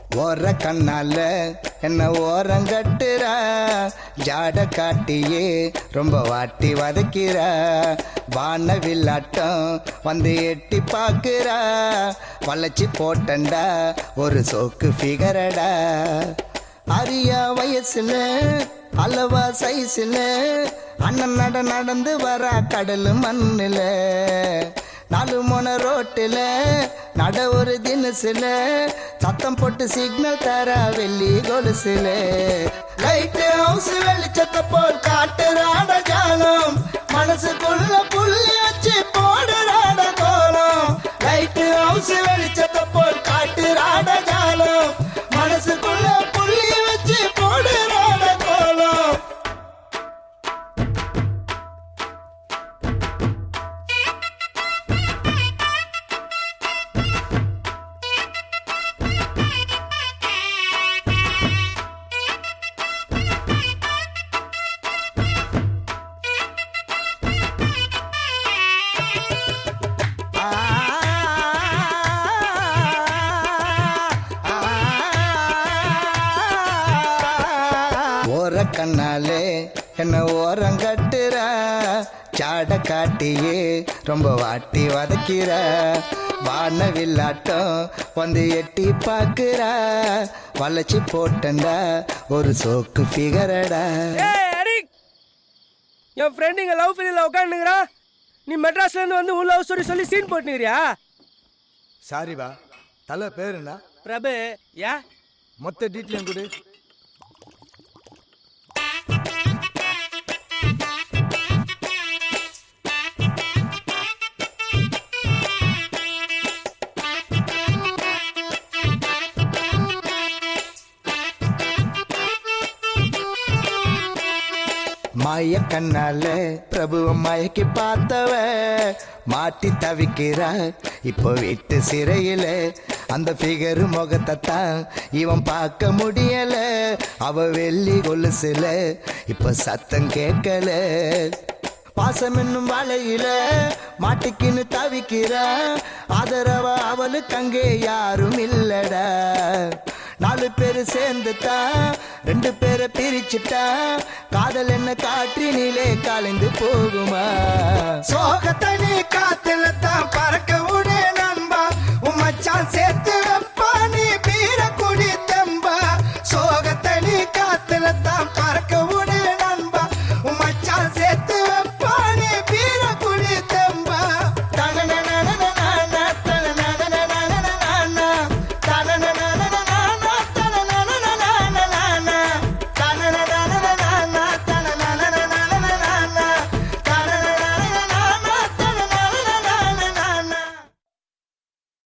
ஓர கண்ணால என்ன ஓரங்கட்டுறா, ஜாட காட்டியே ரொம்ப வாட்டி வதக்கிறா, வானவில்லாட்டம் வந்து எட்டி பாக்குறா, வளைச்சி போட்டண்டா ஒரு சோக்கு ஃபிகரடா. அரியா வயசுல அளவா சைஸ்ல அண்ணன் நடந்து வரா கடலு மண்ணுல, 4 முன ரோட்டுல நட ஒரு தினசுல, சத்தம் போட்டு சிக்னல் தர வெள்ளி கொலுசுல, லைட் ஹவுஸ் வெளிச்சத்தை போல் காட்டுறாட ஜாலம், மனசுக்குள்ள புள்ளி வச்சு போடுறாட கோலம். லைட் ஹவுஸ் வெளிச்சத்தை போல் காட்டுறாட ஜாலம், மனசுக்குள்ள புள்ளி வச்சு போடுறாட கோலம். ஓர கண்ணாலே என்ன ஓரங்கட்டுறா, சாட காட்டியே ரொம்ப வாட்டி வதக்கிறா, வானவில்லாட்டம் வந்து எட்டி பாக்குறா, வளைச்சி போட்டண்டா ஒரு சோக்கு ஃபிகரடா. என் ஃப்ரெண்ட் இங்க லவ் ஃபீலில் உட்காந்துக்கிறா, நீ மெட்ராஸ்ல இருந்து வந்து உன் லவ் ஸ்டோரி சொல்லி சீன் போட்டுக்கிறியா? சாரிபா, தலை பேருண்ணா? பிரபு. யா மொத்த டீட்டெயிலும் கொடு. மாய கண்ணால பிரபுவ மயக்கி பார்த்தவ மாட்டி தவிக்கிறா இப்போ வீட்டு சிறையில, அந்த ஃபிகரு முகத்தை தான் இவன் பார்க்க முடியல, அவ வெள்ளி கொலுசுல இப்ப சத்தம் கேட்கல, பாசம் என்னும் வலையில மாட்டிக்கின்னு தவிக்கிறா, ஆதரவ அவளுக்கு அங்கே யாரும் இல்லடா, 4 பேரு சேர்ந்துட்டா 2 பேரை பிரிச்சுட்டா, காதல் என்ன காற்றினிலே கலைந்து போகுமா, சோகத்தனி காத்துல தான் பறக்க